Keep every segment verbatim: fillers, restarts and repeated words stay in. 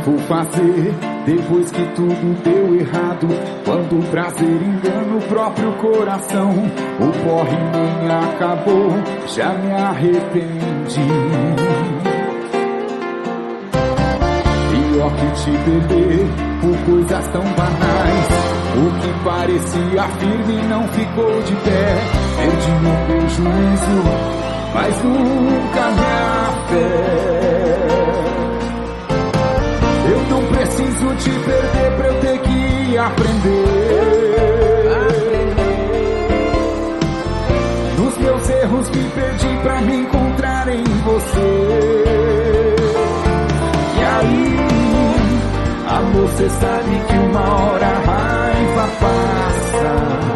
vou fazer depois que tudo deu errado? Quando o prazer engana o próprio coração, o porre nem acabou, já me arrependi. Pior que te perder por coisas tão banais. O que parecia firme não ficou de pé. Perdi o meu juízo, mas nunca minha fé. Eu não preciso te perder pra eu ter que aprender. Nos meus erros me perdi pra me encontrar em você. E aí, amor, cê sabe que uma hora a raiva passa.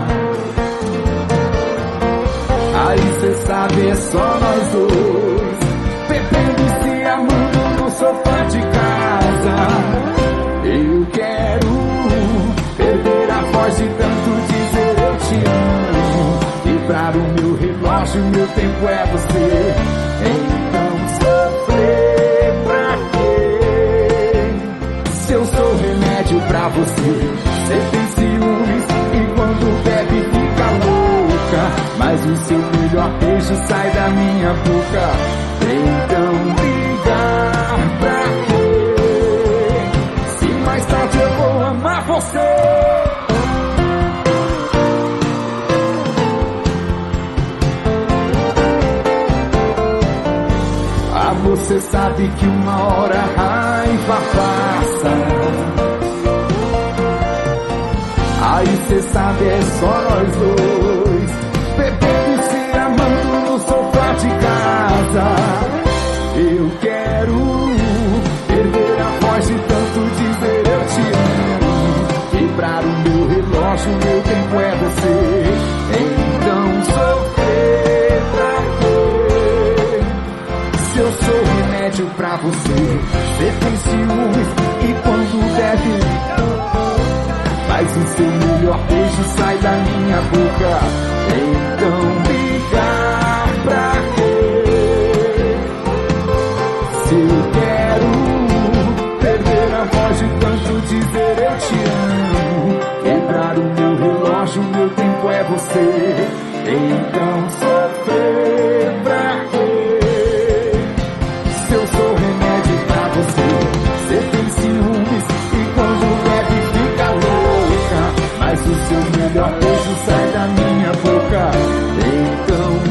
Aí cê sabe, é só nós dois, bebendo e se amando no sofá de casa. Eu quero perder a voz de tanto dizer eu te amo. Livrar o meu relógio, meu tempo é você. Então sofrer pra quê? Se eu sou remédio pra você. Cê tem ciúmes e quando bebe fica louca, mas o seu melhor beijo sai da minha boca. Então ligar pra quê? Se mais tarde eu vou amar você. Amor, cê sabe que uma hora a raiva passa. Aí cê sabe, é só nós dois, bebendo e se amando no sofá de casa. Eu quero perder a voz de tanto dizer eu te amo. Quebrar o meu relógio, meu tempo é você. Então sofrer pra quê? Se eu sou remédio pra você. Cê tem ciúmes e quando bebe, mas o seu melhor beijo sai da minha boca. Então ligar pra quê? Se eu quero perder a voz de tanto dizer eu te amo. Quebrar o meu relógio, meu tempo é você. Então sofrer pra quê? Se eu sou remédio pra você. Cê tem ciúmes e quando bebe fica louca, mas o seu melhor beijo sai da minha boca. Então